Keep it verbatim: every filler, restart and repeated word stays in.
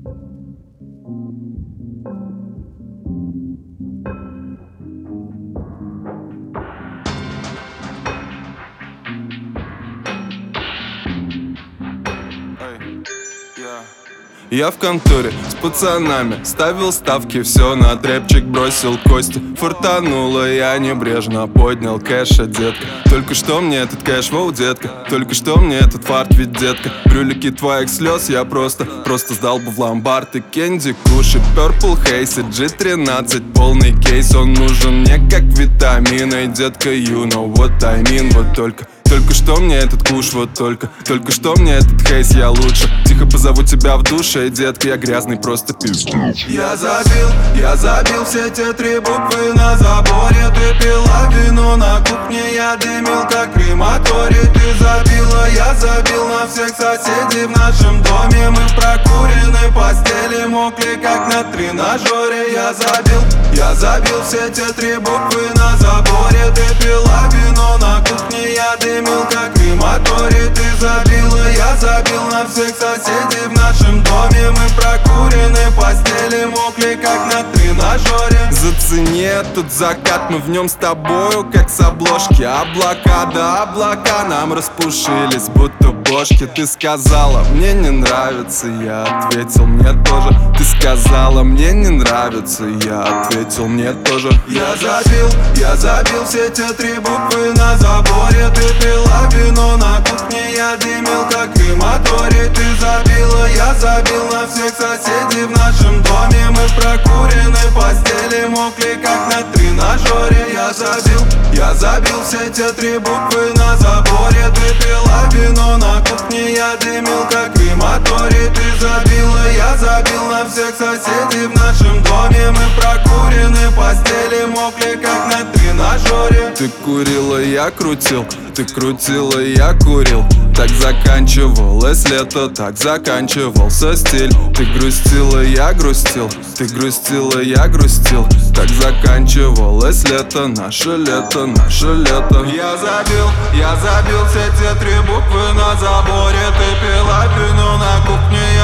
Я в конторе с пацанами ставил ставки, все на трэпчик бросил кости. Фартануло, я небрежно поднял кэша, детка. Только что мне этот кэш, воу, детка. Только что мне этот фарт, ведь, детка. Брюлики твоих слез я просто, просто сдал бы в ломбард. И Кенди, Куши, Purple Haze, джи тринадцать, полный кейс. Он нужен мне как витамины, детка, you know what I mean. Вот только Только что мне этот куш, вот только Только что мне этот хейс, я лучше. Тихо позову тебя в душе, детка, я грязный просто пиздец. Я забил, я забил все те три буквы на заборе. Ты пила вино на кухне, я дымил как крематорий. Ты забила, я забил на всех соседей в нашем доме. Мы в прокуренной постели мокли как на тренажере. Я забил, я забил все те три буквы на заборе. Ты пила вино на кухне, я дымил как крематорий. Ты забила, я забил на всех соседей в нашем доме. Мы в прокуренной постели мокли как на тренажере. Зацени этот закат, мы в нем с тобою как с обложки. Облака, да облака нам распушились, будто бошки. Ты сказала, мне не нравится, я ответил, мне тоже. Ты сказала, мне не нравится, я ответил, мне тоже. Я забил, я забил все те три буквы на заборе. Ты пила вино на кухне, я дымил как крематорий. Ты забила, я забил на всех соседей в нашем доме. Мы в прокуренной постели мокли как на тренажере. Я забил, я забил все те три буквы на заборе. Ты пила вино на кухне, я дымил как крематорий. Ты забила, я забил на всех соседей в нашем доме. Мы в прокуренной постели мокли как на тренажере. Ты курила, я крутил, ты крутила, я курил. Так заканчивалось лето, так заканчивался стиль. Ты грустила, я грустил, ты грустила, я грустил. Так заканчивалось лето, наше лето, наше лето. Я забил, я забил все те три буквы на заборе. Ты пила вино на кухне,